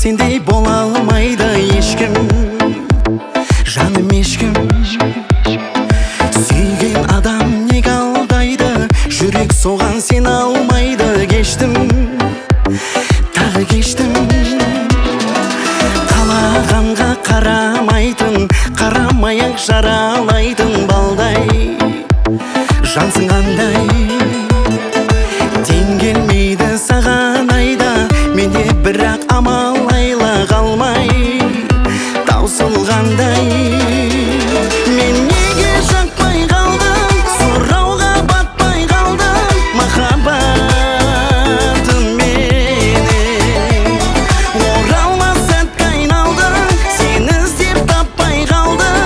сендей бола алмайды ешкім, жаным ешкім. Сүйген адам неге алдайды, жүрек соған сен алмайды. Кештім, тағы кештім. Қалағанға қарамайтын, қарамай-ақ жаралайтын балдай жансың қандай. Тең келмейді саған айда, менде бірақ амал айла қалмай таусылғандай. Мен неге жақпай қалдым, сұрауға батпай қалдым махаббатым менің. Оралмас сәтке айналдым, сені іздеп таппай қалдым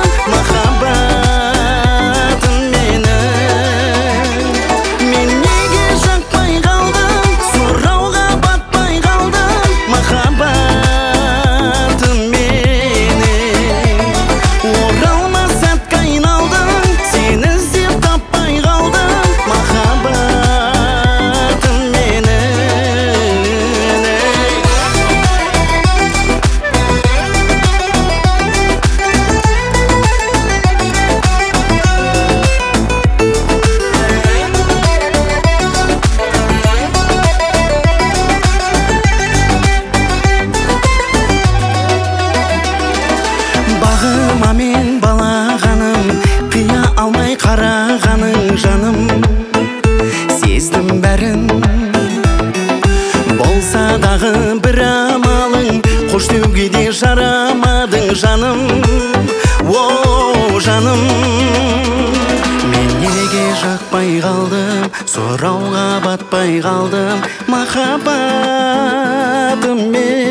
махаббатым менің. Мен неге жақпай қалдым, сұрауға батпай қалдым махаббатым менің. Оралмас сәтке айналдым, сені іздеп таппай қалдым махаббатым менің. Бағыма мен балағаным, қия алмай қарағаның жаным. Сездім бәрін, болса дағы бір амалың, қош деуге де жарамадың жаным. О, жаным, мен неге жақпай қалдым, сұрауға батпай қалдым махаббатым мен.